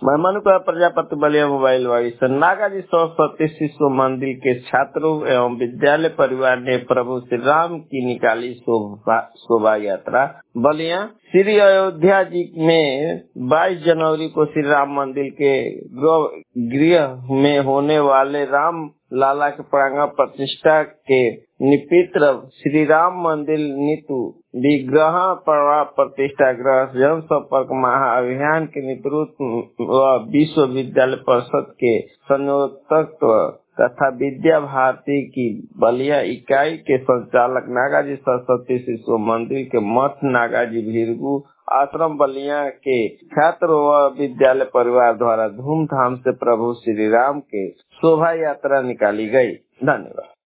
महिमानुका Prajapati Ballia mobile वाली नागाजी सरस्वती शिशु मंदिर के छात्रों एवं विद्यालय परिवार ने प्रभु श्री राम की निकाली शोभा यात्रा। बलिया श्री अयोध्या जी में 22 जनवरी को श्री राम मंदिर के गृह में होने वाले राम लाला के प्रांगण प्रतिष्ठा के निमित्त श्री राम मंदिर नीतू विग्रह प्रतिष्ठा ग्रह जन संपर्क महाअभियान के नेतृत्व व विश्वविद्यालय परिषद के संयोजकत्व तथा विद्या भारती की बलिया इकाई के संचालक नागाजी सरस्वती शिशु मंदिर के मठ नागाजी भीरगू आश्रम बलिया के छात्र व विद्यालय परिवार द्वारा धूमधाम से प्रभु श्री राम के शोभा यात्रा निकाली गई। धन्यवाद।